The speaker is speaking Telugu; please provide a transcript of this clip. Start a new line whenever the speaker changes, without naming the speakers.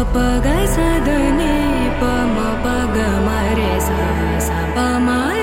प ग स द नि प म प ग म रे सा सा प म